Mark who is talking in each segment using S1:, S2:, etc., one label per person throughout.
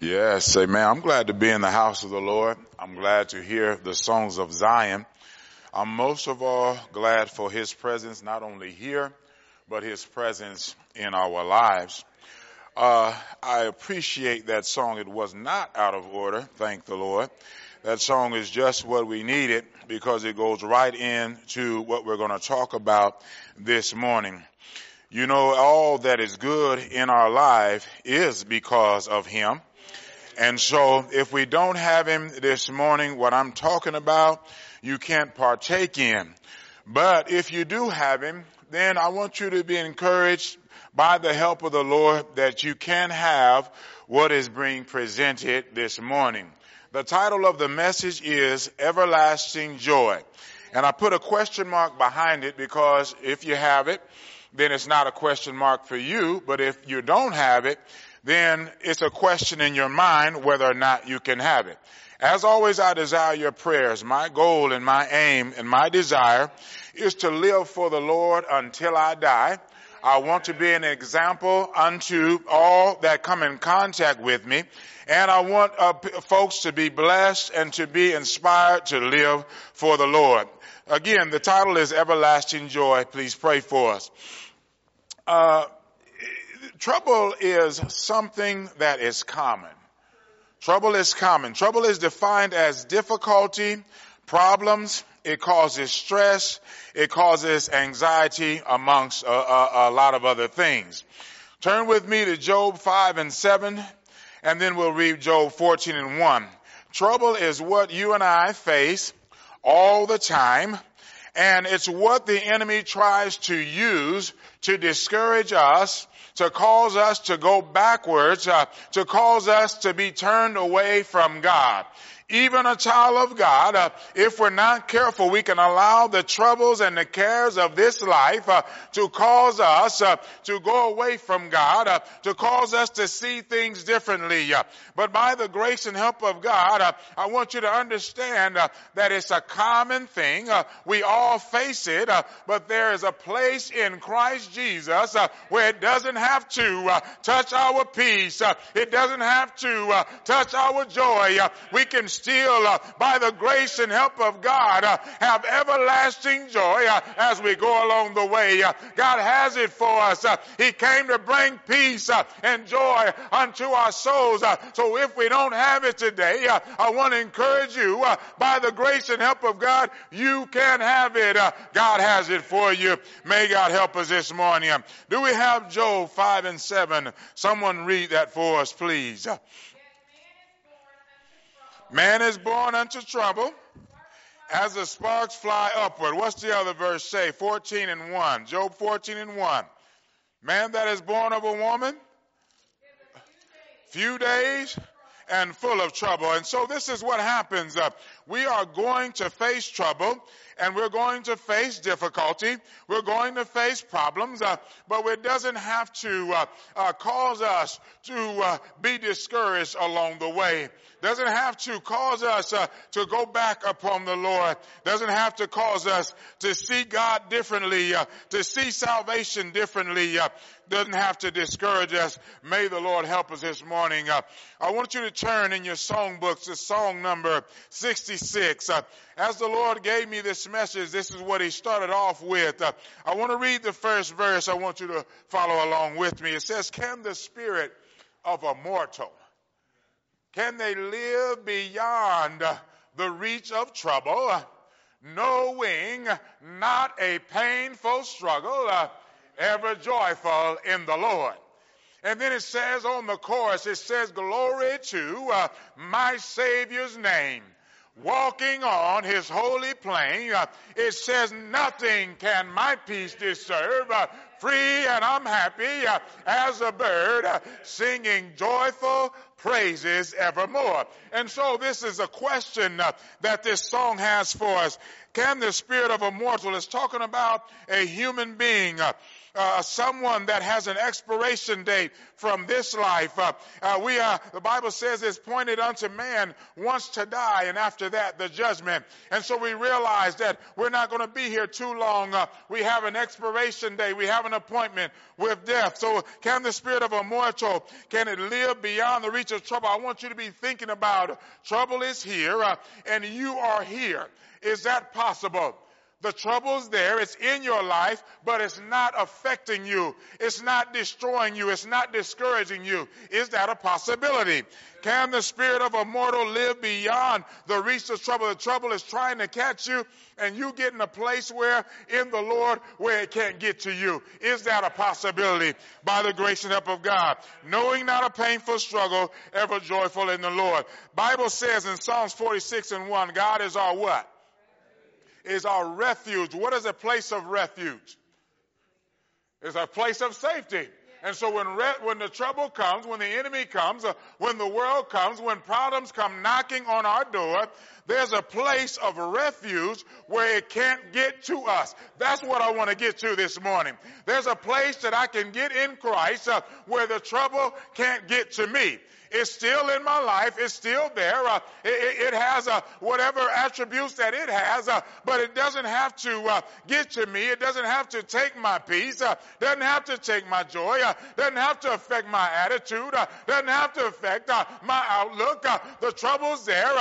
S1: Yes, amen. I'm glad to be in the house of the Lord. I'm glad to hear the songs of Zion. I'm most of all glad for his presence, not only here, but his presence in our lives. I appreciate that song. It was not out of order, thank the Lord. That song is just what we needed because it goes right into what we're going to talk about this morning. You know, all that is good in our life is because of him. And so if we don't have him this morning, what I'm talking about, you can't partake in. But if you do have him, then I want you to be encouraged by the help of the Lord that you can have what is being presented this morning. The title of the message is Everlasting Joy. And I put a question mark behind it because if you have it, then it's not a question mark for you. But if you don't have it, then it's a question in your mind whether or not you can have it. As always, I desire your prayers. My goal and my aim and my desire is to live for the Lord until I die. I want to be an example unto all that come in contact with me. And I want folks to be blessed and to be inspired to live for the Lord. Again, the title is Everlasting Joy. Please pray for us. Trouble is something that is common. Trouble is common. Trouble is defined as difficulty, problems. It causes stress. It causes anxiety amongst a lot of other things. Turn with me to Job 5:7, and then we'll read Job 14:1. Trouble is what you and I face all the time, and it's what the enemy tries to use to discourage us, to cause us to go backwards, to cause us to be turned away from God. Even a child of God, if we're not careful, we can allow the troubles and the cares of this life to cause us to go away from God, to cause us to see things differently. But by the grace and help of God, I want you to understand that it's a common thing. We all face it, but there is a place in Christ Jesus where it doesn't have to touch our peace. It doesn't have to touch our joy. We can still, by the grace and help of God, have everlasting joy as we go along the way. God has it for us. He came to bring peace and joy unto our souls. So if we don't have it today, I want to encourage you, by the grace and help of God, you can have it. God has it for you. May God help us this morning. Do we have Job 5:7? Someone read that for us, please. Man is born unto trouble as the sparks fly upward. What's the other verse say? 14:1. Job 14:1. Man that is born of a woman, few days and full of trouble. And so this is what happens. We are going to face trouble and we're going to face difficulty. We're going to face problems, but it doesn't have to cause us to be discouraged along the way. Doesn't have to cause us to go back upon the Lord. Doesn't have to cause us to see God differently, to see salvation differently. Doesn't have to discourage us. May the Lord help us this morning. I want you to turn in your songbooks to song number 66. As the Lord gave me this message, this is what he started off with. I want to read the first verse. I want you to follow along with me. It says, can the spirit of a mortal, can they live beyond the reach of trouble, knowing not a painful struggle, ever joyful in the Lord? And then it says on the chorus, it says, glory to my Savior's name, walking on his holy plain. It says, nothing can my peace disturb. Free and I'm happy as a bird, singing joyful praises evermore. And so this is a question that this song has for us. Can the spirit of a mortal, is talking about a human being, someone that has an expiration date from this life. The Bible says it's pointed unto man once to die, and after that the judgment. And so we realize that we're not going to be here too long. We have an expiration date. We have an appointment with death. So can the spirit of a mortal, can it live beyond the reach of trouble? I want you to be thinking about trouble is here, and you are here. Is that possible? The trouble's there. It's in your life, but it's not affecting you. It's not destroying you. It's not discouraging you. Is that a possibility? Can the spirit of a mortal live beyond the reach of trouble? The trouble is trying to catch you, and you get in a place where, in the Lord, where it can't get to you. Is that a possibility? By the grace and help of God. Knowing not a painful struggle, ever joyful in the Lord. Bible says in Psalms 46:1, God is our what? Is our refuge. What is a place of refuge? It's a place of safety. And so when the trouble comes, when the enemy comes, when the world comes, when problems come knocking on our door, there's a place of refuge where it can't get to us. That's what I want to get to this morning. There's a place that I can get in Christ where the trouble can't get to me. It's still in my life. It's still there. It has whatever attributes that it has, but it doesn't have to get to me. It doesn't have to take my peace. Doesn't have to take my joy. Doesn't have to affect my attitude. Doesn't have to affect my outlook. The trouble's there,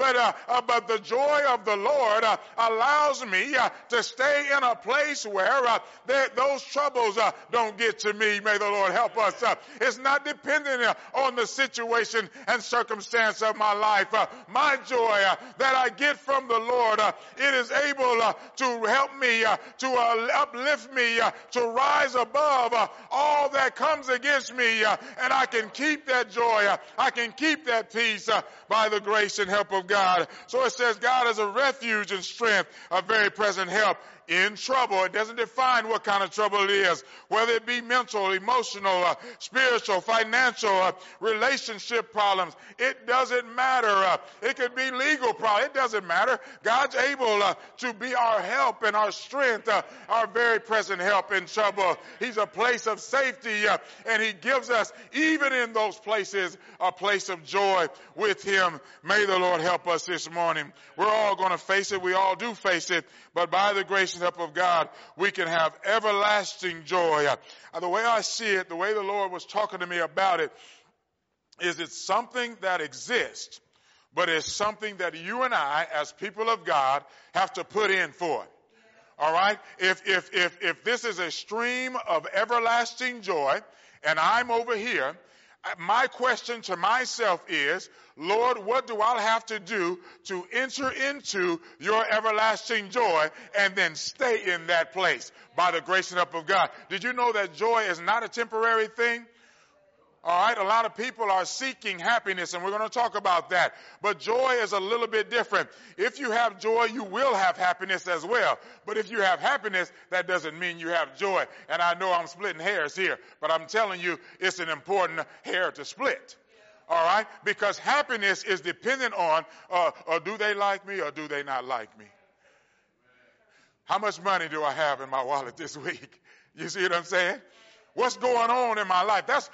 S1: but the joy of the Lord allows me to stay in a place where those troubles don't get to me. May the Lord help us. It's not dependent on the situation and circumstance of my life. My joy that I get from the Lord, it is able to help me, to uplift me, to rise above all that comes against me, and I can keep that joy, I can keep that peace by the grace and help of God. So it says God is a refuge and strength, a very present help in trouble. It doesn't define what kind of trouble it is, whether it be mental, emotional, spiritual, financial, relationship problems. It doesn't matter. It could be legal problems. It doesn't matter. God's able to be our help and our strength, our very present help in trouble. He's a place of safety, and he gives us, even in those places, a place of joy with him. May the Lord help us this morning. We're all going to face it. We all do face it, but by the grace and help of God, we can have everlasting joy. The way I see it, the way the Lord was talking to me about it, is it's something that exists, but it's something that you and I, as people of God, have to put in for it. All right? If this is a stream of everlasting joy, and I'm over here, my question to myself is, Lord, what do I have to do to enter into your everlasting joy and then stay in that place by the grace and help of God? Did you know that joy is not a temporary thing? All right, a lot of people are seeking happiness, and we're going to talk about that. But joy is a little bit different. If you have joy, you will have happiness as well. But if you have happiness, that doesn't mean you have joy. And I know I'm splitting hairs here, but I'm telling you, it's an important hair to split. All right, because happiness is dependent on, do they like me or do they not like me? How much money do I have in my wallet this week? You see what I'm saying? What's going on in my life? That's,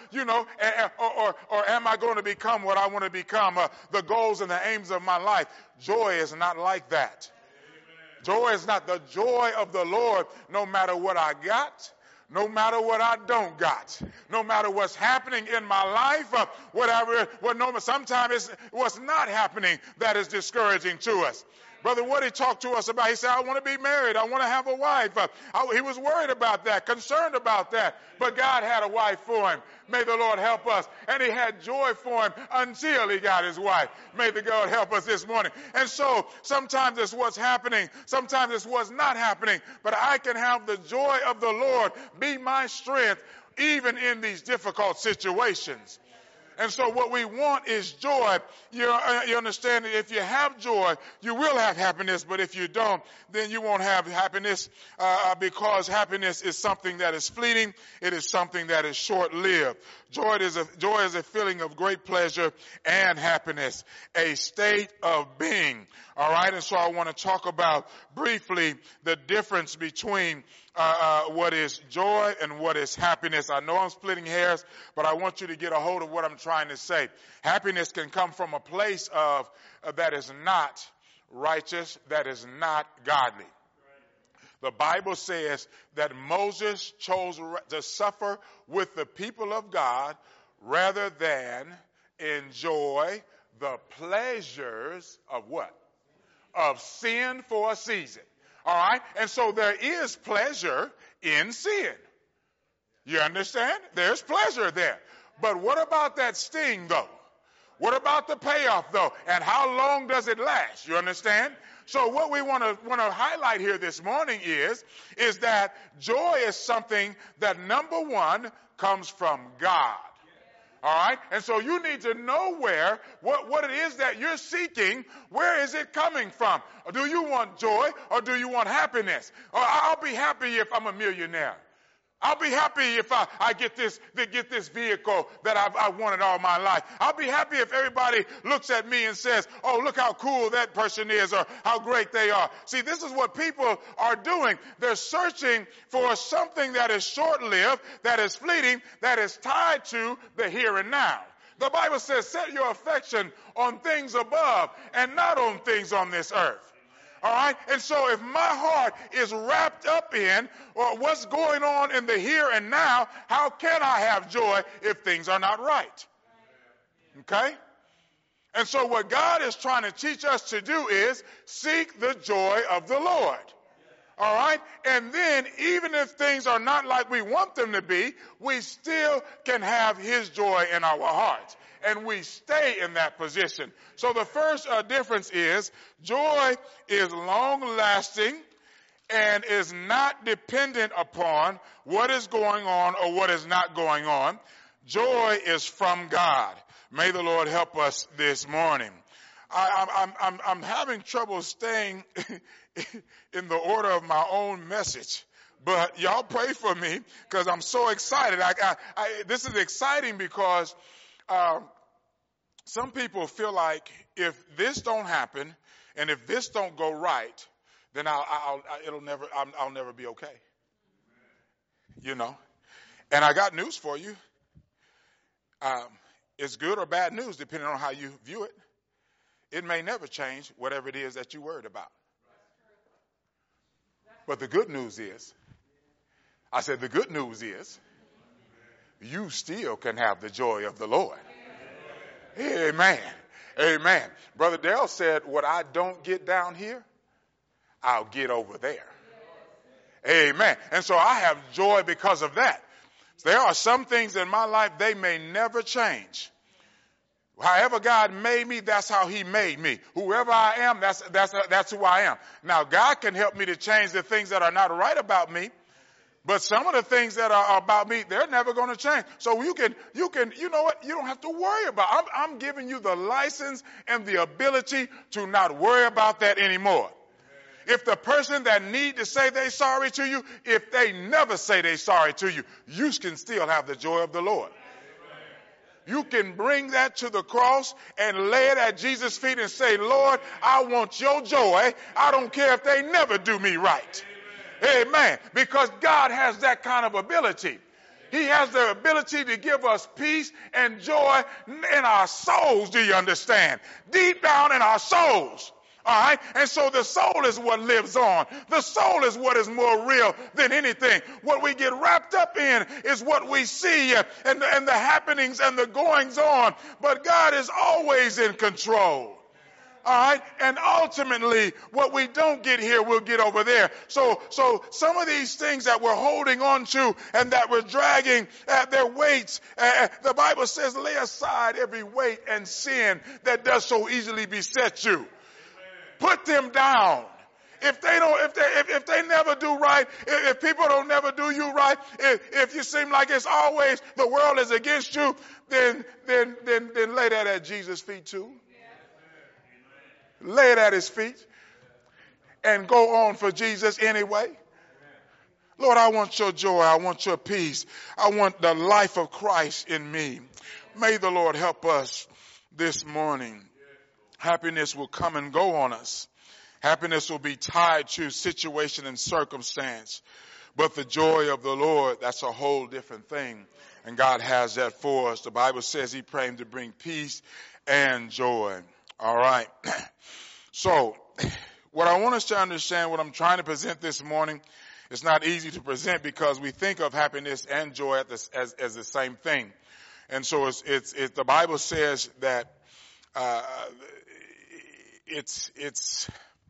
S1: or am I going to become what I want to become? The goals and the aims of my life. Joy is not like that. Joy is not the joy of the Lord, no matter what I got, no matter what I don't got, no matter what's happening in my life, sometimes it's what's not happening that is discouraging to us. Brother Woody talked to us about, he said, I want to be married. I want to have a wife. He was worried about that, concerned about that. But God had a wife for him. May the Lord help us. And he had joy for him until he got his wife. May the God help us this morning. And so sometimes it's what's happening. Sometimes it's what's not happening. But I can have the joy of the Lord be my strength even in these difficult situations. And so what we want is joy. You understand that if you have joy, you will have happiness. But if you don't, then you won't have happiness because happiness is something that is fleeting. It is something that is short-lived. Joy is a feeling of great pleasure and happiness, a state of being. All right, and so I want to talk about briefly the difference between what is joy and what is happiness. I know I'm splitting hairs, but I want you to get a hold of what I'm trying to say. Happiness can come from a place of that is not righteous, that is not godly. The Bible says that Moses chose to suffer with the people of God rather than enjoy the pleasures of what? Of sin for a season. All right? And so there is pleasure in sin. You understand? There's pleasure there. But what about that sting, though? What about the payoff, though? And how long does it last? You understand? So what we want to highlight here this morning is that joy is something that, number one, comes from God. All right? And so you need to know what it is that you're seeking. Where is it coming from? Do you want joy or do you want happiness? Or I'll be happy if I'm a millionaire. I'll be happy if I get this vehicle that I've wanted all my life. I'll be happy if everybody looks at me and says, oh, look how cool that person is or how great they are. See, this is what people are doing. They're searching for something that is short-lived, that is fleeting, that is tied to the here and now. The Bible says, set your affection on things above and not on things on this earth. All right? And so if my heart is wrapped up in what's going on in the here and now, how can I have joy if things are not right? Okay? And so what God is trying to teach us to do is seek the joy of the Lord. All right? And then even if things are not like we want them to be, we still can have his joy in our hearts. And we stay in that position. So the first difference is joy is long-lasting and is not dependent upon what is going on or what is not going on. Joy is from God. May the Lord help us this morning. I'm having trouble staying in the order of my own message. But y'all pray for me because I'm so excited. This is exciting because some people feel like if this don't happen and if this don't go right, then I'll never be okay. You know, and I got news for you. It's good or bad news depending on how you view it. It may never change whatever it is that you're worried about. But the good news is, the good news is, you still can have the joy of the Lord. Amen. Amen. Brother Darrell said, what I don't get down here, I'll get over there. Amen. And so I have joy because of that. There are some things in my life, they may never change. However God made me, that's how he made me. Whoever I am, that's who I am. Now, God can help me to change the things that are not right about me. But some of the things that are about me, they're never going to change. So you know what? You don't have to worry about it. I'm giving you the license and the ability to not worry about that anymore. If the person that need to say they're sorry to you, if they never say they're sorry to you, you can still have the joy of the Lord. You can bring that to the cross and lay it at Jesus' feet and say, Lord, I want your joy. I don't care if they never do me right. Amen. Because God has that kind of ability. He has the ability to give us peace and joy in our souls. Do you understand? Deep down in our souls. All right. And so the soul is what lives on. The soul is what is more real than anything. What we get wrapped up in is what we see and the happenings and the goings on. But God is always in control. All right. And ultimately, what we don't get here, we'll get over there. So some of these things that we're holding on to and that we're dragging their weights, the Bible says, lay aside every weight and sin that does so easily beset you. Put them down. If they never do right, if people don't never do you right, if you seem like it's always the world is against you, then lay that at Jesus' feet too. Lay it at his feet and go on for Jesus anyway. Lord, I want your joy. I want your peace. I want the life of Christ in me. May the Lord help us this morning. Happiness will come and go on us. Happiness will be tied to situation and circumstance. But the joy of the Lord, that's a whole different thing. And God has that for us. The Bible says he came to bring peace and joy. All right. So what I want us to understand, what I'm trying to present this morning, it's not easy to present because we think of happiness and joy as the same thing. And so it's the Bible says that it's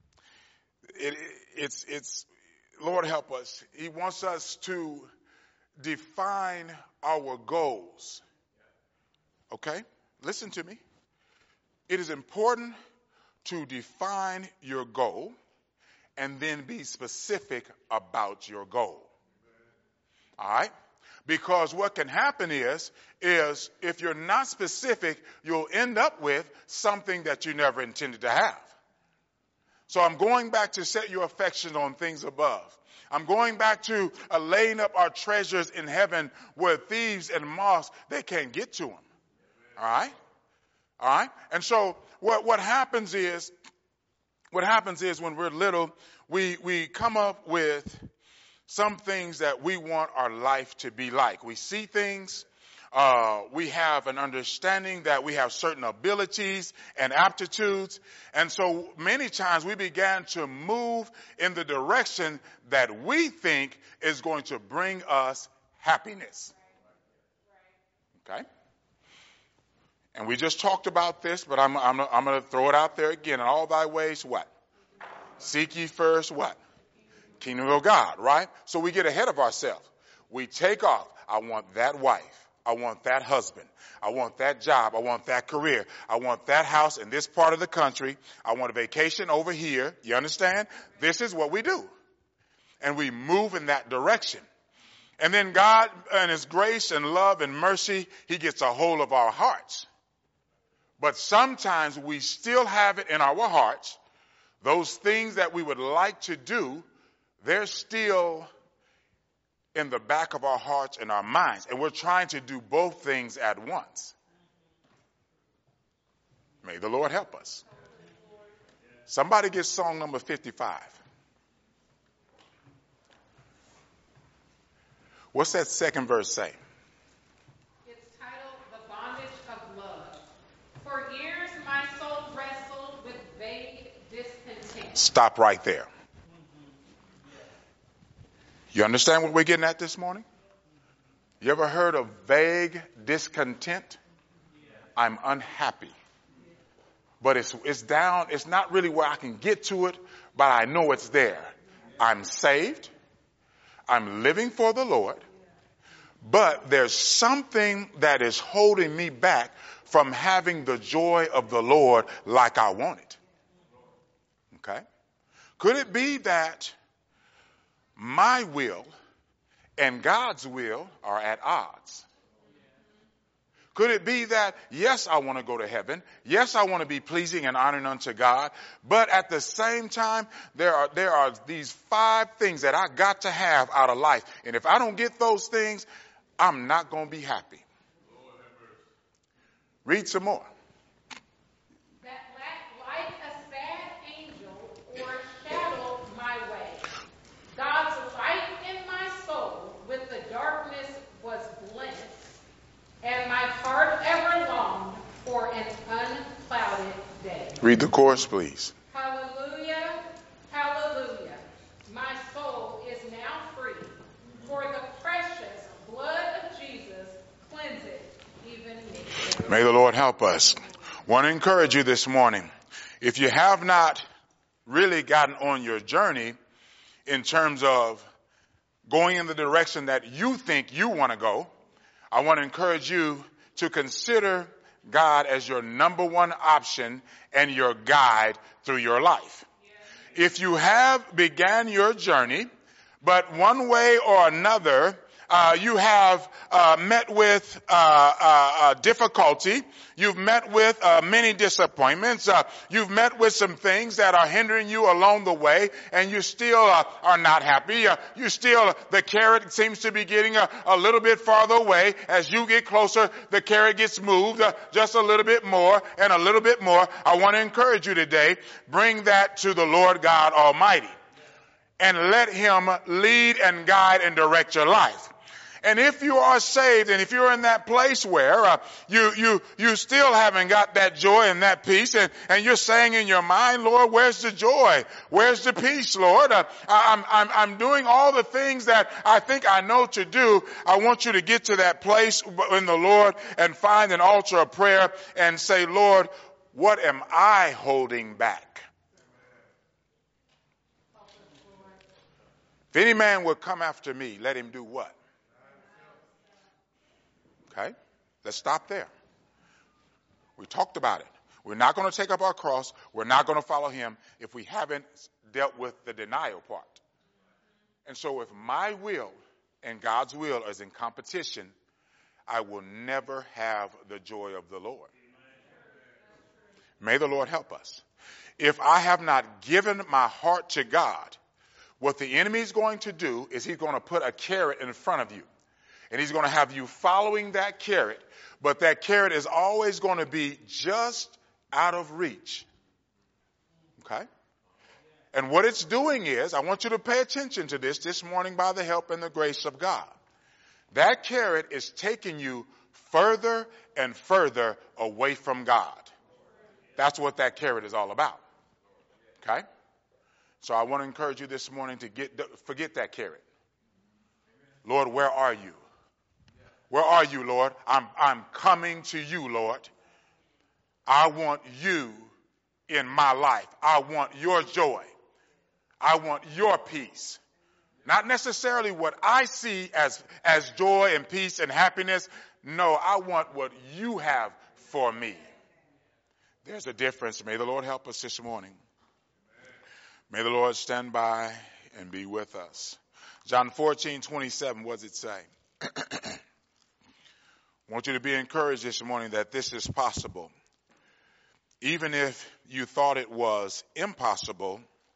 S1: Lord help us. He wants us to define our goals. Okay? Listen to me. It is important to define your goal and then be specific about your goal. All right? Because what can happen is if you're not specific, you'll end up with something that you never intended to have. So I'm going back to set your affections on things above. I'm going back to laying up our treasures in heaven where thieves and moths, they can't get to them. All right? All right? And so what happens is when we're little, we come up with some things that we want our life to be like. We see things. We have an understanding that we have certain abilities and aptitudes. And so many times we began to move in the direction that we think is going to bring us happiness. Okay? And we just talked about this, but I'm going to throw it out there again. In all thy ways, what? Seek ye first what? Kingdom of God, right? So we get ahead of ourselves. We take off. I want that wife. I want that husband. I want that job. I want that career. I want that house in this part of the country. I want a vacation over here. You understand? This is what we do. And we move in that direction. And then God, in his grace and love and mercy, he gets a hold of our hearts. But sometimes we still have it in our hearts. Those things that we would like to do, they're still in the back of our hearts and our minds. And we're trying to do both things at once. May the Lord help us. Somebody get song number 55. What's that second verse say?
S2: It's titled The Bondage of Love. For years my soul wrestled with vague discontent.
S1: Stop right there. You understand what we're getting at this morning? You ever heard of vague discontent? I'm unhappy. But it's down, it's not really where I can get to it, but I know it's there. I'm saved. I'm living for the Lord. But there's something that is holding me back from having the joy of the Lord like I want it. Okay? Could it be that my will and God's will are at odds? Could it be that, yes, I want to go to heaven. Yes, I want to be pleasing and honoring unto God. But at the same time, there are these 5 things that I got to have out of life. And if I don't get those things, I'm not going to be happy. Read some more.
S2: Like a sad angel overshadowed my way. God's light in my soul with the darkness was blent, and my heart ever longed for an unclouded day.
S1: Read the chorus, please.
S2: Hallelujah, hallelujah. My soul is now free, for the precious blood of Jesus cleanseth even me.
S1: May the Lord help us. Want to encourage you this morning. If you have not really gotten on your journey in terms of going in the direction that you think you want to go, I want to encourage you to consider God as your number one option and your guide through your life. If you have began your journey, but one way or another, you have met with difficulty. You've met with many disappointments. You've met with some things that are hindering you along the way, and you still are not happy. The carrot seems to be getting a little bit farther away. As you get closer, the carrot gets moved just a little bit more and a little bit more. I want to encourage you today, bring that to the Lord God Almighty. and let him lead and guide and direct your life. And if you are saved, and if you're in that place where you still haven't got that joy and that peace, and you're saying in your mind, Lord, where's the joy? Where's the peace, Lord? I'm doing all the things that I think I know to do. I want you to get to that place in the Lord and find an altar of prayer and say, Lord, what am I holding back? If any man will come after me, let him do what? Okay, let's stop there. We talked about it. We're not going to take up our cross. We're not going to follow him if we haven't dealt with the denial part. And so if my will and God's will is in competition, I will never have the joy of the Lord. May the Lord help us. If I have not given my heart to God, what the enemy is going to do is he's going to put a carrot in front of you. And he's going to have you following that carrot, but that carrot is always going to be just out of reach. Okay? And what it's doing is, I want you to pay attention to this morning by the help and the grace of God. That carrot is taking you further and further away from God. That's what that carrot is all about. Okay? So I want to encourage you this morning to forget that carrot. Lord, where are you? Where are you, Lord? I'm coming to you, Lord. I want you in my life. I want your joy. I want your peace. Not necessarily what I see as joy and peace and happiness. No, I want what you have for me. There's a difference. May the Lord help us this morning. May the Lord stand by and be with us. John 14:27, what does it say? I want you to be encouraged this morning that this is possible. Even if you thought it was impossible,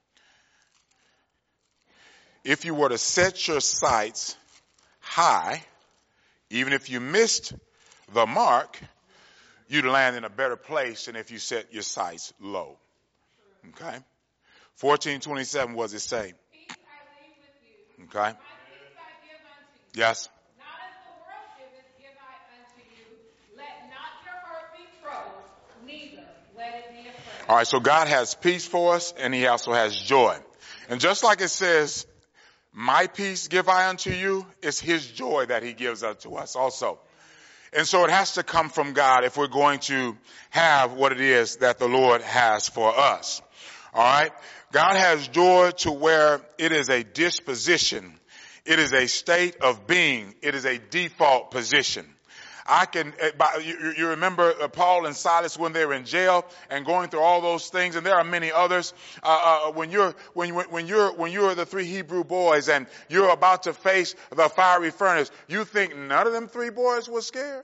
S1: if you were to set your sights high, even if you missed the mark, you'd land in a better place than if you set your sights low. Okay? 14:27, what does it say?
S2: Peace I leave with you.
S1: Okay?
S2: My peace I give unto you.
S1: Yes.
S2: Not as the world giveth, give I unto you. Let not your heart be troubled, neither let it be afraid.
S1: All right, so God has peace for us, and he also has joy. And just like it says, my peace give I unto you, it's his joy that he gives unto us also. And so it has to come from God if we're going to have what it is that the Lord has for us. All right? God has joy to where it is a disposition. It is a state of being. It is a default position. You remember Paul and Silas when they were in jail and going through all those things, and there are many others. When you're the three Hebrew boys and you're about to face the fiery furnace, you think none of them three boys were scared?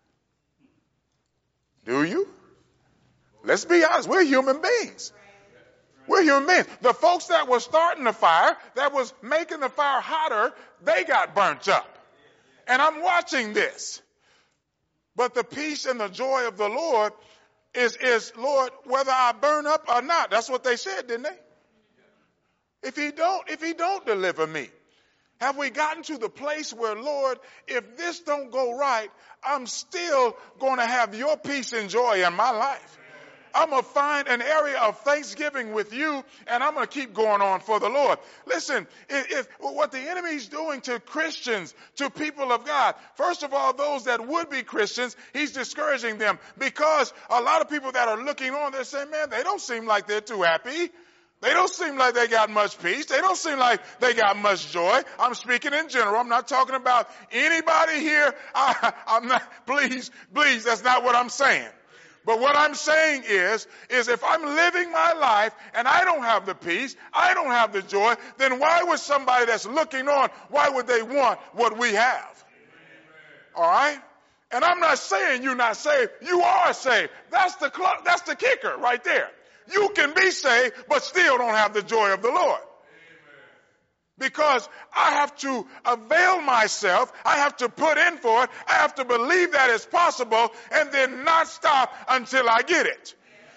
S1: Do you? Let's be honest. We're human beings. We're human beings. The folks that were starting the fire, that was making the fire hotter, they got burnt up. And I'm watching this. But the peace and the joy of the Lord is Lord, whether I burn up or not. That's what they said, didn't they? If he don't deliver me. Have we gotten to the place where, Lord, if this don't go right, I'm still going to have your peace and joy in my life. I'm going to find an area of thanksgiving with you, and I'm going to keep going on for the Lord. Listen, if what the enemy's doing to Christians, to people of God, first of all, those that would be Christians, he's discouraging them because a lot of people that are looking on, they're saying, man, they don't seem like they're too happy. They don't seem like they got much peace. They don't seem like they got much joy. I'm speaking in general. I'm not talking about anybody here. I'm not, please, that's not what I'm saying. But what I'm saying is if I'm living my life and I don't have the peace, I don't have the joy, then why would somebody that's looking on, why would they want what we have? All right? And I'm not saying you're not saved. You are saved. That's the kicker right there. You can be saved, but still don't have the joy of the Lord. Because I have to avail myself, I have to put in for it, I have to believe that it's possible, and then not stop until I get it.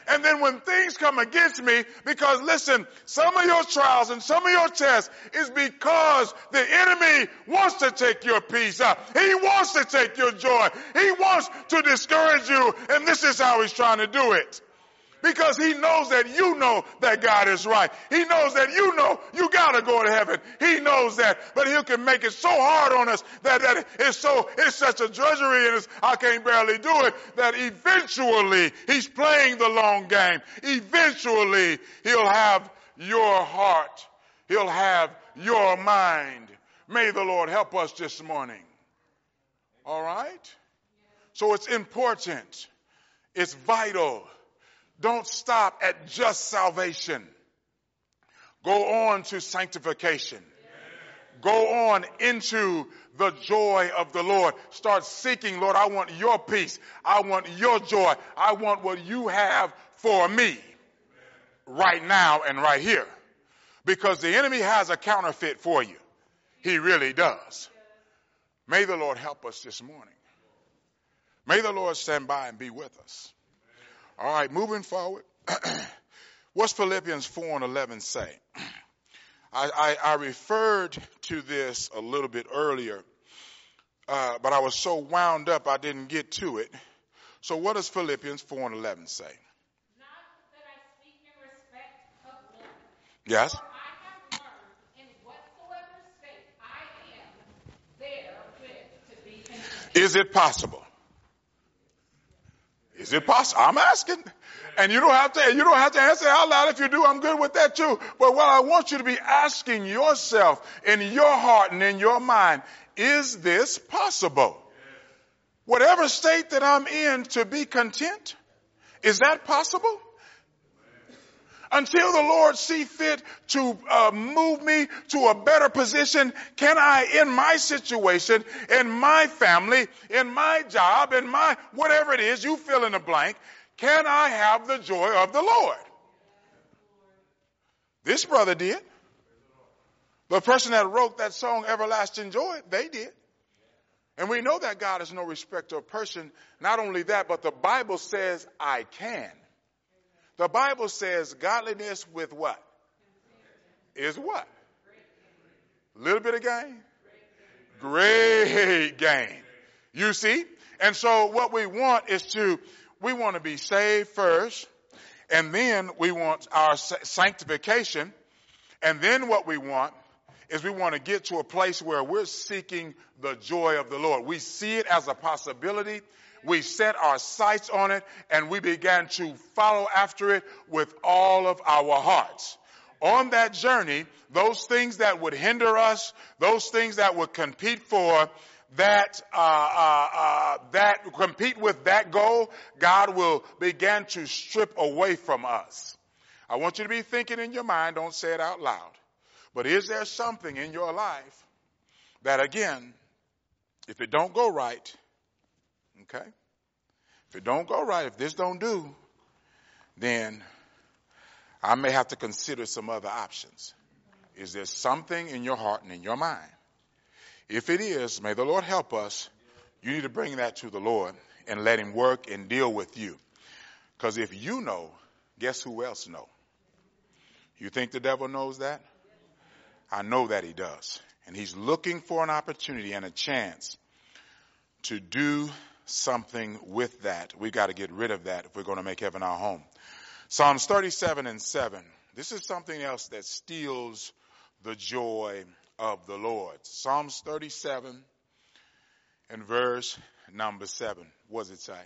S1: And then when things come against me, because listen, some of your trials and some of your tests is because the enemy wants to take your peace out. He wants to take your joy. He wants to discourage you. And this is how he's trying to do it. Because he knows that you know that God is right. He knows that you know you gotta go to heaven. He knows that. But he can make it so hard on us that it's such a drudgery and I can't barely do it, that eventually he's playing the long game. Eventually he'll have your heart. He'll have your mind. May the Lord help us this morning. All right? So it's important. It's vital. Don't stop at just salvation. Go on to sanctification. Go on into the joy of the Lord. Start seeking, Lord, I want your peace. I want your joy. I want what you have for me right now and right here. Because the enemy has a counterfeit for you. He really does. May the Lord help us this morning. May the Lord stand by and be with us. All right, moving forward. What's Philippians 4:11 say? I referred to this a little bit earlier, but I was so wound up I didn't get to it. So what does Philippians 4:11 say?
S2: Not that I speak in respect of men.
S1: Yes.
S2: For I have learned in whatsoever state I am therewith to be content.
S1: Is it possible? Is it possible? I'm asking. And you don't have to answer out loud. If you do, I'm good with that too. But what I want you to be asking yourself in your heart and in your mind, is this possible? Whatever state that I'm in, to be content, is that possible? Until the Lord see fit to move me to a better position, can I, in my situation, in my family, in my job, in my whatever it is, you fill in the blank, can I have the joy of the Lord? This brother did. The person that wrote that song, Everlasting Joy, they did. And we know that God is no respecter of person. Not only that, but the Bible says I can. The Bible says godliness with what? Is what? A little bit of gain? Great gain. You see? And so what we want is we want to be saved first, and then we want our sanctification, and then what we want is we want to get to a place where we're seeking the joy of the Lord. We see it as a possibility. We set our sights on it, and we began to follow after it with all of our hearts. On that journey, those things that would hinder us, those things that would compete for that compete with that goal, God will begin to strip away from us. I want you to be thinking in your mind, don't say it out loud. But is there something in your life that, again, if it don't go right, okay? If it don't go right, if this don't do, then I may have to consider some other options. Is there something in your heart and in your mind? If it is, may the Lord help us. You need to bring that to the Lord and let him work and deal with you. Because if you know, guess who else know? You think the devil knows that? I know that he does. And he's looking for an opportunity and a chance to do something with that. We've got to get rid of that if we're going to make heaven our home. Psalms 37:7. This is something else that steals the joy of the Lord. Psalms 37 and verse number 7. What does it say?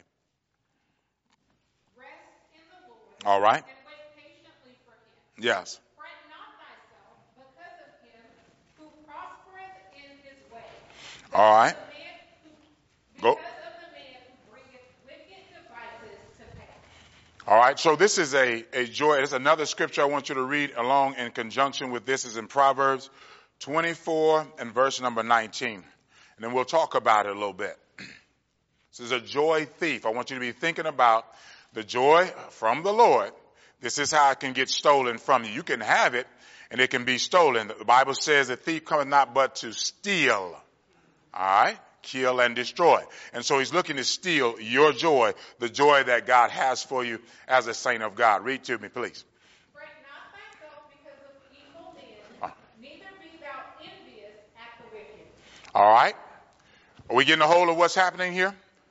S2: Rest in the Lord.
S1: All right.
S2: And wait patiently for him.
S1: Yes.
S2: Fret not thyself because of him who prospereth in his way.
S1: All right. Go.
S2: Because of the man who bringeth wicked devices to pass.
S1: All right. So this is a joy. There's another scripture I want you to read along in conjunction with this. Is in Proverbs 24 and verse number 19. And then we'll talk about it a little bit. This is a joy thief. I want you to be thinking about the joy from the Lord. This is how it can get stolen from you. You can have it and it can be stolen. The Bible says the thief cometh not but to steal. All right. kill, and destroy. And so he's looking to steal your joy, the joy that God has for you as a saint of God. Read to me, please.
S2: Fret not thyself because of evil men, neither be thou envious at the wicked.
S1: All right. Are we getting a hold of what's happening here?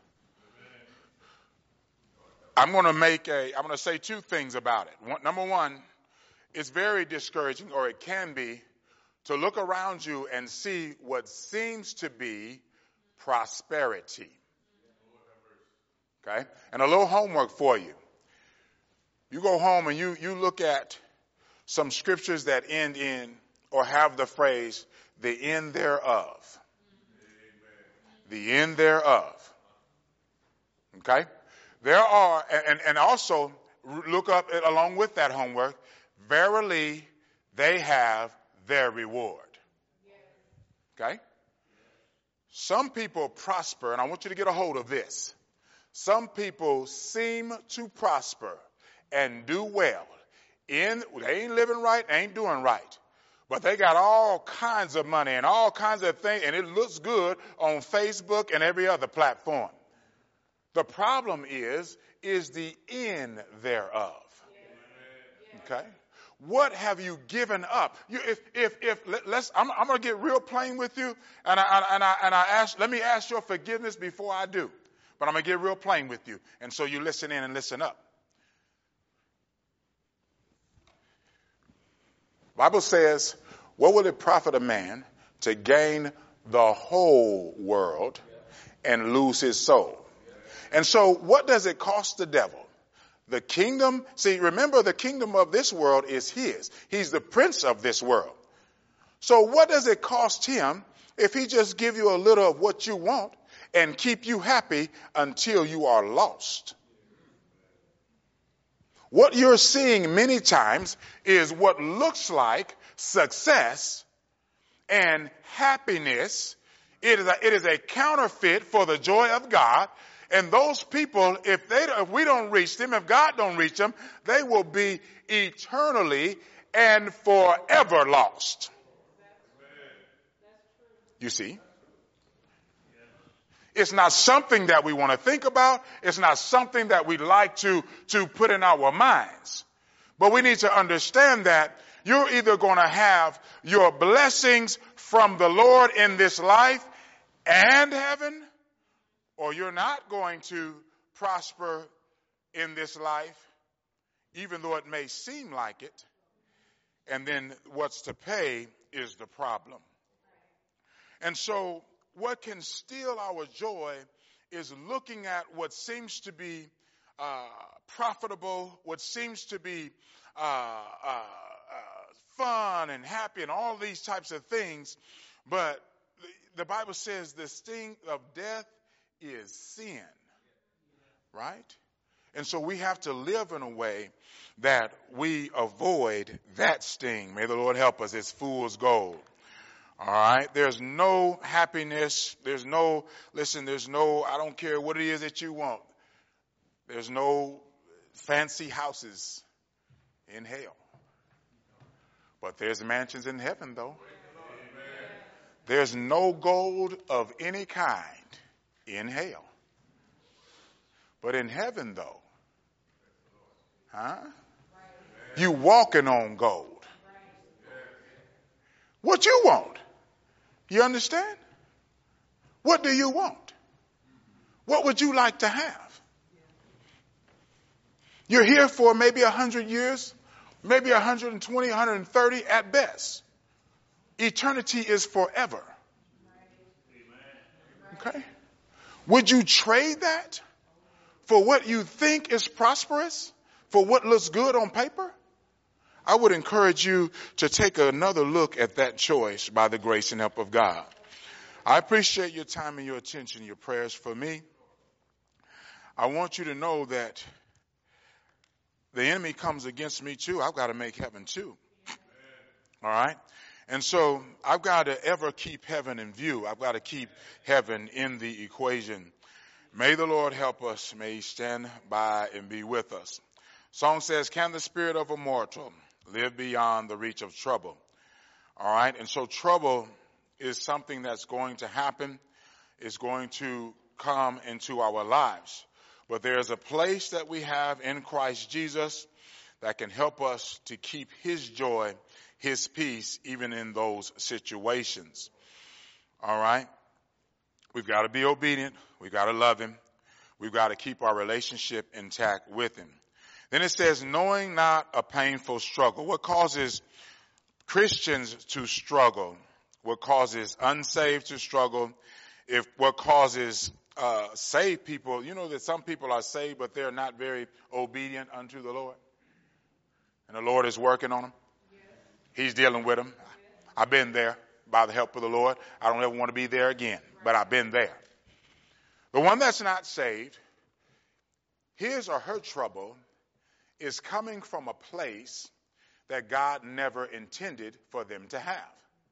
S1: I'm going to say two things about it. Number one, it's very discouraging, or it can be, to look around you and see what seems to be prosperity. Okay? And a little homework for you. You go home and you look at some scriptures that end in or have the phrase, the end thereof. The end thereof. Okay? There are, and also look up along with that homework, verily they have their reward. Okay? Some people prosper, and I want you to get a hold of this. Some people seem to prosper and do well. They ain't living right, they ain't doing right. But they got all kinds of money and all kinds of things, and it looks good on Facebook and every other platform. The problem is the end thereof. Okay? What have you given up? I'm going to get real plain with you, and let me ask your forgiveness before I do. But I'm going to get real plain with you, and so you listen in and listen up. Bible says, what will it profit a man to gain the whole world and lose his soul? And so what does it cost the devil? The kingdom, see, remember the kingdom of this world is his. He's the prince of this world. So what does it cost him if he just give you a little of what you want and keep you happy until you are lost? What you're seeing many times is what looks like success and happiness. It is a counterfeit for the joy of God. And those people, if we don't reach them, if God don't reach them, they will be eternally and forever lost. You see? It's not something that we want to think about. It's not something that we like to put in our minds. But we need to understand that you're either going to have your blessings from the Lord in this life and heaven, or you're not going to prosper in this life, even though it may seem like it. And then what's to pay is the problem. And so what can steal our joy is looking at what seems to be profitable, what seems to be fun and happy and all these types of things. But the Bible says the sting of death is sin, right? And so we have to live in a way that we avoid that sting. May the Lord help us. It's fool's gold. All right. There's no happiness. There's no, I don't care what it is that you want. There's no fancy houses in hell. But there's mansions in heaven, though. There's no gold of any kind in hell. But in heaven, though, you walking on gold. What you want? You understand? What do you want? What would you like to have? You're here for maybe 100 years, maybe 120, 130 at best. Eternity is forever. Okay? Would you trade that for what you think is prosperous, for what looks good on paper? I would encourage you to take another look at that choice by the grace and help of God. I appreciate your time and your attention, your prayers for me. I want you to know that the enemy comes against me too. I've got to make heaven too. All right? And so I've got to ever keep heaven in view. I've got to keep heaven in the equation. May the Lord help us. May he stand by and be with us. Song says, can the spirit of a mortal live beyond the reach of trouble? All right. And so trouble is something that's going to happen. is going to come into our lives. But there's a place that we have in Christ Jesus that can help us to keep his joy, his peace, even in those situations. All right? We've got to be obedient. We've got to love him. We've got to keep our relationship intact with him. Then it says, knowing not a painful struggle. What causes Christians to struggle? What causes unsaved to struggle? What causes saved people, you know that some people are saved, but they're not very obedient unto the Lord. And the Lord is working on them. He's dealing with them. I've been there by the help of the Lord. I don't ever want to be there again, but I've been there. The one that's not saved, his or her trouble is coming from a place that God never intended for them to have.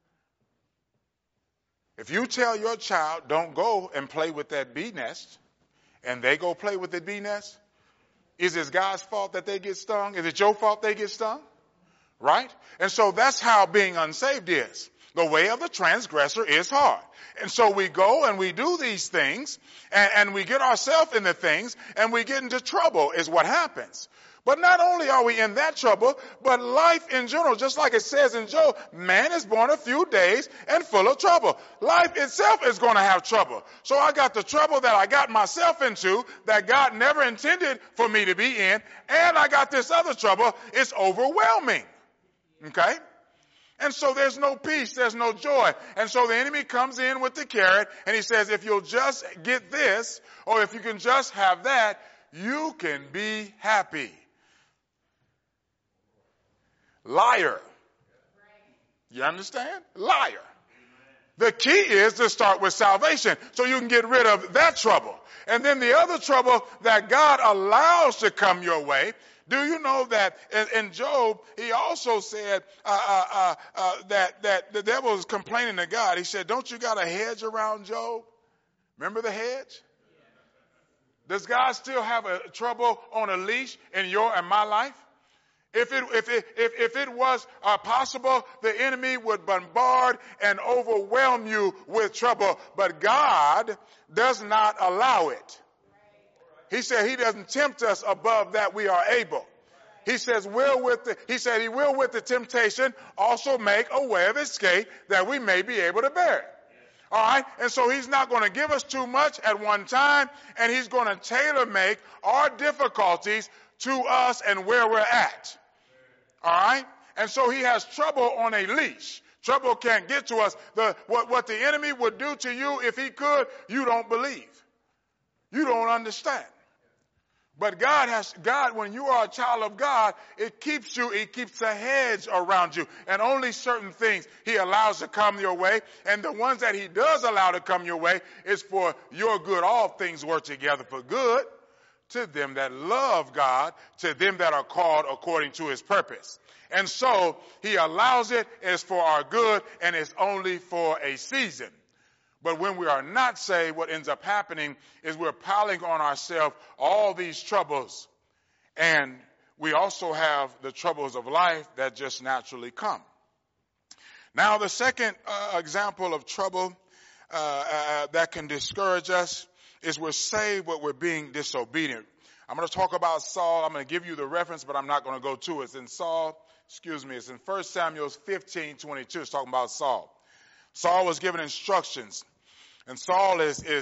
S1: If you tell your child, don't go and play with that bee nest, and they go play with the bee nest, is it God's fault that they get stung? Is it your fault they get stung? Right? And so that's how being unsaved is. The way of the transgressor is hard. And so we go and we do these things, and we get ourselves into things, and we get into trouble is what happens. But not only are we in that trouble, but life in general, just like it says in Job, man is born a few days and full of trouble. Life itself is going to have trouble. So I got the trouble that I got myself into that God never intended for me to be in, and I got this other trouble. It's overwhelming. Okay? And so there's no peace, there's no joy. And so the enemy comes in with the carrot, and he says, if you'll just get this, or if you can just have that, you can be happy. Liar. You understand? Liar. The key is to start with salvation so you can get rid of that trouble. And then the other trouble that God allows to come your way. Do you know that in Job, he also said that the devil was complaining to God. He said, don't you got a hedge around Job? Remember the hedge? Does God still have a trouble on a leash in your and my life? If it was possible, the enemy would bombard and overwhelm you with trouble, but God does not allow it. He said he doesn't tempt us above that we are able. He says he will with the temptation also make a way of escape that we may be able to bear it. All right. And so he's not going to give us too much at one time, and he's going to tailor make our difficulties to us and where we're at. All right? And so he has trouble on a leash. Trouble can't get to us. What the enemy would do to you if he could, you don't believe. You don't understand. But God, when you are a child of God, it keeps a hedge around you. And only certain things he allows to come your way. And the ones that he does allow to come your way is for your good. All things work together for good to them that love God, to them that are called according to his purpose. And so he allows it as for our good, and it's only for a season. But when we are not saved, what ends up happening is we're piling on ourselves all these troubles. And we also have the troubles of life that just naturally come. Now, the second example of trouble that can discourage us is we're saved, but we're being disobedient. I'm going to talk about Saul. I'm going to give you the reference, but I'm not going to go to it. It's in it's in 1 Samuel 15:22. It's talking about Saul. Saul was given instructions, and Saul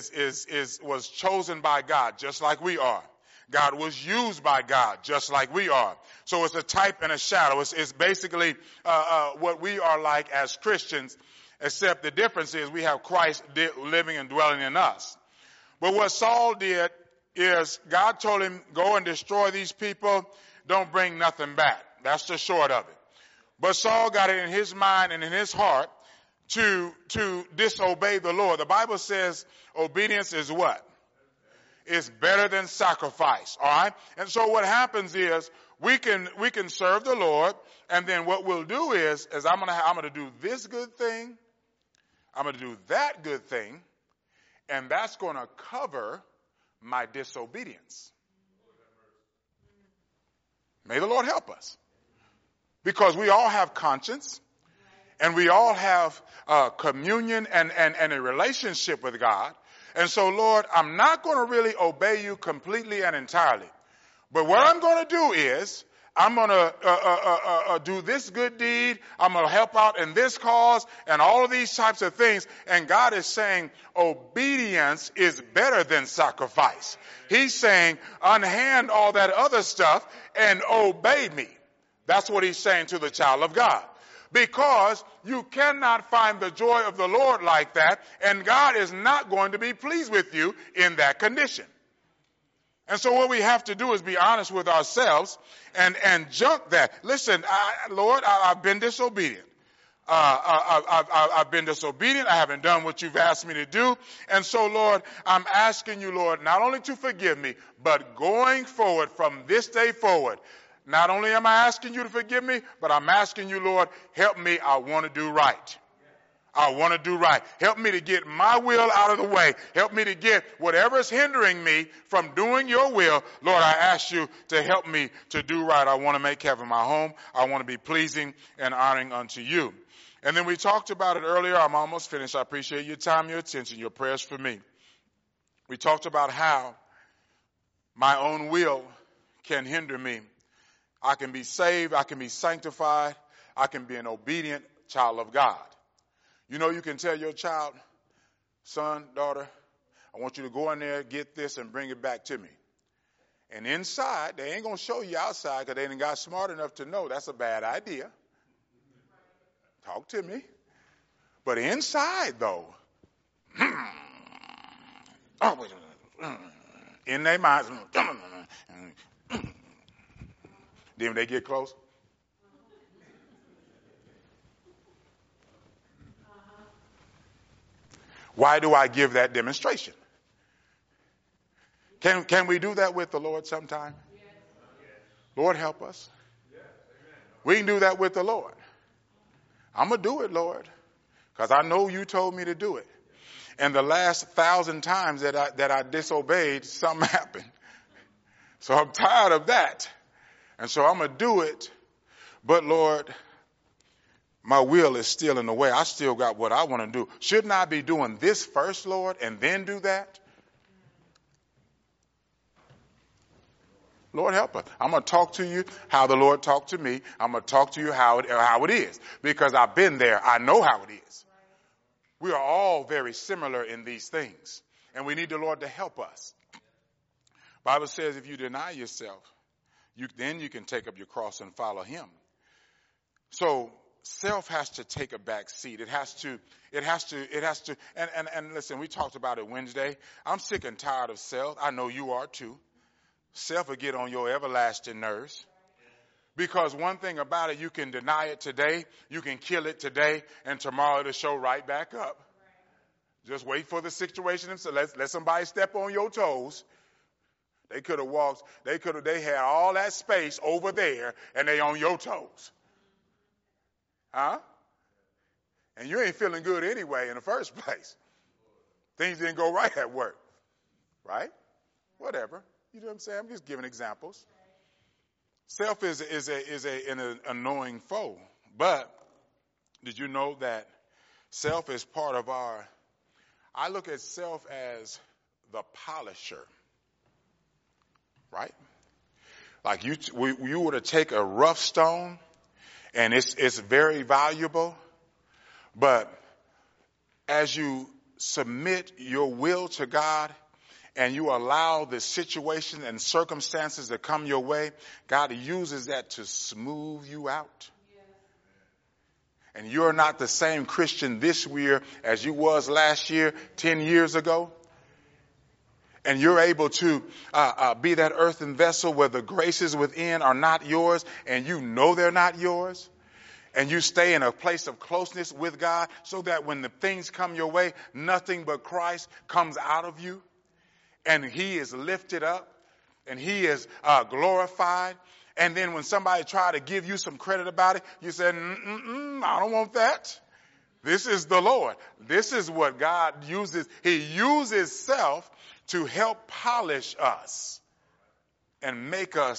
S1: was chosen by God, just like we are. God was used by God, just like we are. So it's a type and a shadow. It's basically what we are like as Christians, except the difference is we have Christ living and dwelling in us. But what Saul did is God told him, go and destroy these people. Don't bring nothing back. That's the short of it. But Saul got it in his mind and in his heart to disobey the Lord. The Bible says obedience is what? It's better than sacrifice. All right. And so what happens is we can serve the Lord. And then what we'll do is I'm going to do this good thing. I'm going to do that good thing. And that's going to cover my disobedience. May the Lord help us. Because we all have conscience. And we all have communion and a relationship with God. And so, Lord, I'm not going to really obey you completely and entirely. But what I'm going to do is, I'm going to do this good deed. I'm going to help out in this cause and all of these types of things. And God is saying obedience is better than sacrifice. He's saying unhand all that other stuff and obey me. That's what he's saying to the child of God. Because you cannot find the joy of the Lord like that, and God is not going to be pleased with you in that condition. And so what we have to do is be honest with ourselves and junk that. Listen, Lord, I've been disobedient. I've been disobedient. I haven't done what you've asked me to do. And so, Lord, I'm asking you, Lord, not only to forgive me, but going forward from this day forward, not only am I asking you to forgive me, but I'm asking you, Lord, help me. I want to do right. I want to do right. Help me to get my will out of the way. Help me to get whatever is hindering me from doing your will. Lord, I ask you to help me to do right. I want to make heaven my home. I want to be pleasing and honoring unto you. And then we talked about it earlier. I'm almost finished. I appreciate your time, your attention, your prayers for me. We talked about how my own will can hinder me. I can be saved. I can be sanctified. I can be an obedient child of God. You know, you can tell your child, son, daughter, I want you to go in there, get this, and bring it back to me. And inside, they ain't going to show you outside because they ain't got smart enough to know that's a bad idea. Talk to me. But inside, though, in their minds, then when they get close, why do I give that demonstration? Can we do that with the Lord sometime? Lord, help us. We can do that with the Lord. I'm going to do it, Lord, because I know you told me to do it. And the last 1,000 times that I disobeyed, something happened. So I'm tired of that. And so I'm going to do it. But, Lord, my will is still in the way. I still got what I want to do. Shouldn't I be doing this first, Lord, and then do that? Lord, help us. I'm going to talk to you how the Lord talked to me. I'm going to talk to you how it is, because I've been there. I know how it is. We are all very similar in these things, and we need the Lord to help us. The Bible says if you deny yourself, then you can take up your cross and follow him. So self has to take a back seat. It has to, and listen, we talked about it Wednesday. I'm sick and tired of self. I know you are too. Self will get on your everlasting nerves. Because one thing about it, you can deny it today, you can kill it today, and tomorrow it'll show right back up. Just wait for the situation. So let somebody step on your toes. They could have walked, they had all that space over there, and they on your toes. Huh? And you ain't feeling good anyway in the first place. Things didn't go right at work. Right? Whatever. You know what I'm saying? I'm just giving examples. Self is an annoying foe. But did you know that self is part of I look at self as the polisher. Right? Like you were to take a rough stone, and it's very valuable, but as you submit your will to God and you allow the situation and circumstances that come your way, God uses that to smooth you out. And you're not the same Christian this year as you was last year, 10 years ago. And you're able to be that earthen vessel where the graces within are not yours, and you know they're not yours. And you stay in a place of closeness with God so that when the things come your way, nothing but Christ comes out of you. And he is lifted up and he is glorified. And then when somebody try to give you some credit about it, you say, I don't want that. This is the Lord. This is what God uses. He uses self to help polish us and make us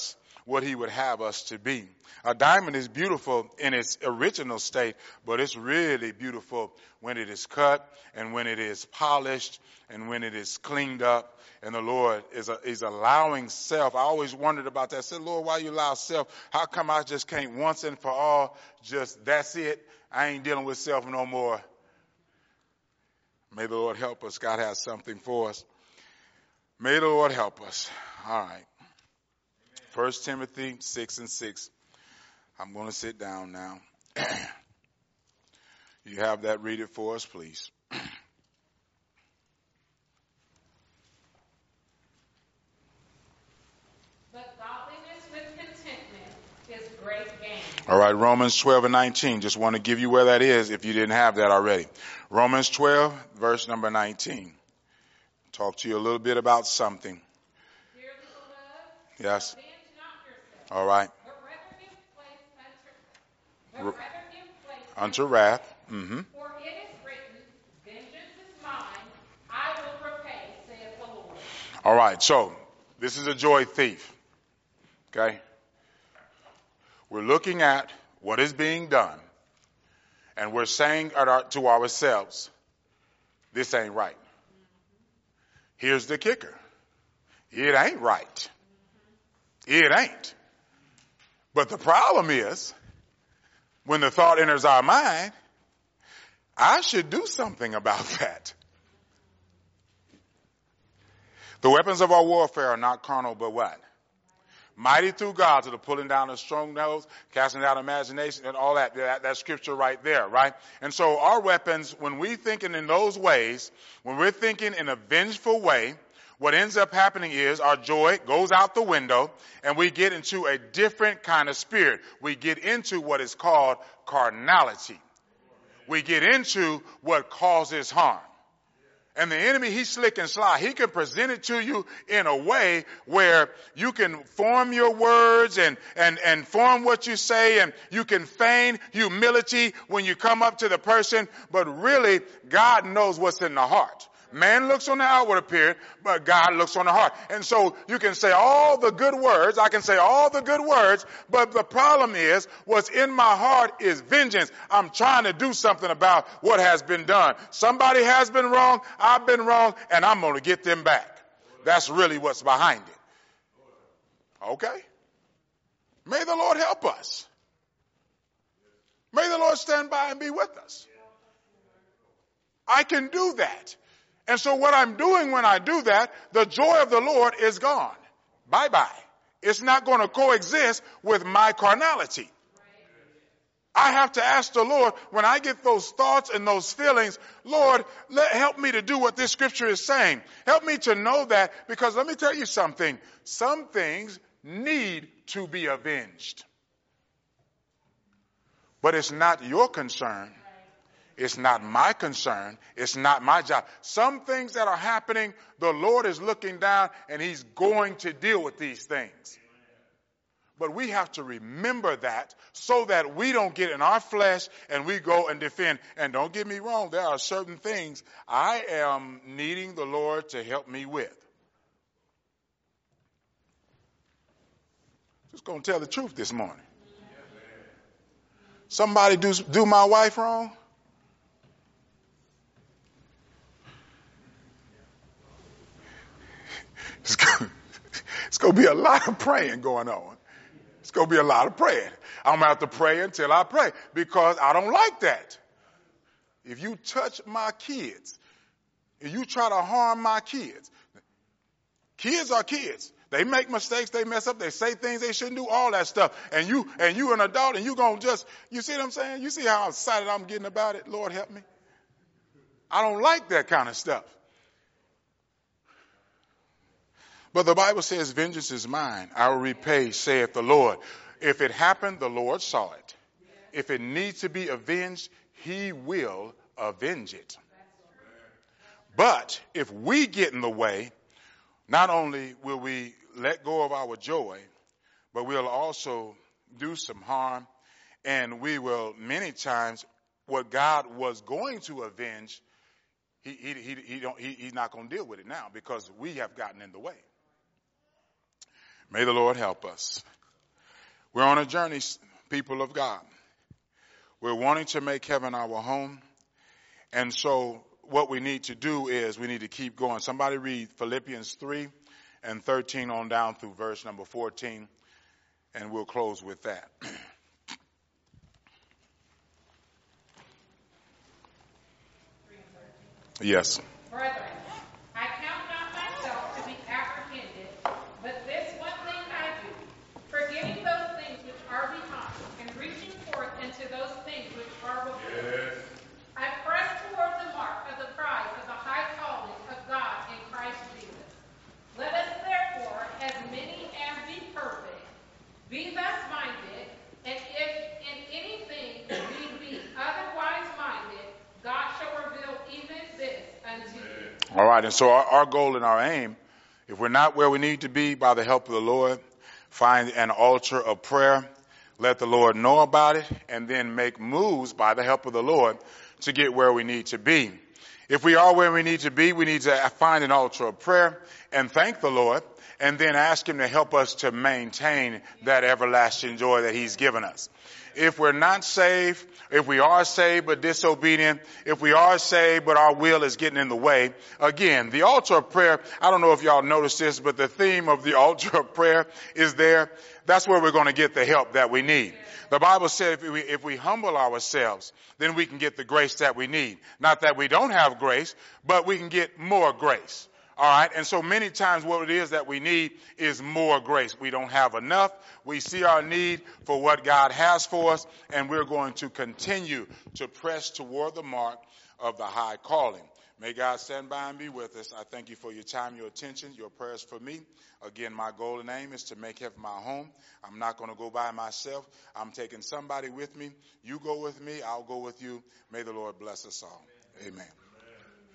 S1: what he would have us to be. A diamond is beautiful in its original state, but it's really beautiful when it is cut and when it is polished and when it is cleaned up. And the Lord is allowing self. I always wondered about that. I said, Lord, why you allow self? How come I just can't once and for all, just that's it? I ain't dealing with self no more. May the Lord help us. God has something for us. May the Lord help us. All right. 1 Timothy 6:6. I'm going to sit down now. You have that? Read it for us, please.
S2: But godliness with contentment is great gain.
S1: All right, Romans 12:19. Just want to give you where that is if you didn't have that already. Romans 12, verse number 19. Talk to you a little bit about something.
S2: Dearly beloved,
S1: Yes.
S2: avenge not yourselves,
S1: All right.
S2: but rather give place
S1: Unto wrath. Mm-hmm.
S2: For it is written, vengeance is mine, I will repay, saith the Lord.
S1: All right, so this is a joy thief. Okay? We're looking at what is being done, and we're saying to ourselves, this ain't right. Here's the kicker. It ain't right. It ain't. But the problem is, when the thought enters our mind, I should do something about that. The weapons of our warfare are not carnal, but what? Mighty through God to the pulling down of strongholds, casting down imagination, and all that scripture right there, right? And so our weapons, when we're thinking in those ways, when we're thinking in a vengeful way, what ends up happening is our joy goes out the window and we get into a different kind of spirit. We get into what is called carnality. We get into what causes harm. And the enemy, he's slick and sly. He can present it to you in a way where you can form your words and form what you say, and you can feign humility when you come up to the person, but really God knows what's in the heart. Man looks on the outward appearance, but God looks on the heart. And so you can say all the good words. I can say all the good words, but the problem is what's in my heart is vengeance. I'm trying to do something about what has been done. Somebody has been wrong. I've been wrong, and I'm going to get them back. That's really what's behind it. Okay? May the Lord help us. May the Lord stand by and be with us. I can do that. And so what I'm doing when I do that, the joy of the Lord is gone. Bye-bye. It's not going to coexist with my carnality. I have to ask the Lord, when I get those thoughts and those feelings, Lord, help me to do what this scripture is saying. Help me to know that, because let me tell you something. Some things need to be avenged. But it's not your concern. It's not my concern. It's not my job. Some things that are happening, the Lord is looking down and he's going to deal with these things. But we have to remember that so that we don't get in our flesh and we go and defend. And don't get me wrong, there are certain things I am needing the Lord to help me with. Just going to tell the truth this morning. Somebody do my wife wrong? It's going to be a lot of praying going on. It's going to be a lot of praying. I'm going to have to pray until I pray, because I don't like that. If you touch my kids, if you try to harm my kids, kids are kids. They make mistakes, they mess up, they say things they shouldn't do, all that stuff. And you an adult, and you going to just, you see what I'm saying? You see how excited I'm getting about it? Lord help me. I don't like that kind of stuff. But the Bible says, vengeance is mine. I will repay, saith the Lord. If it happened, the Lord saw it. If it needs to be avenged, he will avenge it. But if we get in the way, not only will we let go of our joy, but we'll also do some harm. And we will, many times, what God was going to avenge, he's not going to deal with it now, because we have gotten in the way. May the Lord help us. We're on a journey, people of God. We're wanting to make heaven our home. And so what we need to do is we need to keep going. Somebody read Philippians 3 and 13 on down through verse number 14, and we'll close with that. Yes.
S2: Brethren, I count not myself to be apprehended, but this one thing I do, forgetting those things which are behind, and reaching forth into those things which are before. Yes. I press toward the mark of the prize of the high calling of God in Christ Jesus. Let us therefore, as many as be perfect, be thus minded, and if in anything we be otherwise minded, God shall reveal even this unto you.
S1: All right, and so our goal and our aim, if we're not where we need to be, by the help of the Lord, find an altar of prayer, let the Lord know about it, and then make moves by the help of the Lord to get where we need to be. If we are where we need to find an altar of prayer and thank the Lord, and then ask him to help us to maintain that everlasting joy that he's given us. If we're not saved, if we are saved but disobedient, if we are saved but our will is getting in the way, again, the altar of prayer, I don't know if y'all noticed this, but the theme of the altar of prayer is there. That's where we're going to get the help that we need. The Bible said if we humble ourselves, then we can get the grace that we need. Not that we don't have grace, but we can get more grace. All right. And so many times what it is that we need is more grace. We don't have enough. We see our need for what God has for us, and we're going to continue to press toward the mark of the high calling. May God stand by and be with us. I thank you for your time, your attention, your prayers for me. Again, my goal and aim is to make heaven my home. I'm not going to go by myself. I'm taking somebody with me. You go with me. I'll go with you. May the Lord bless us all. Amen.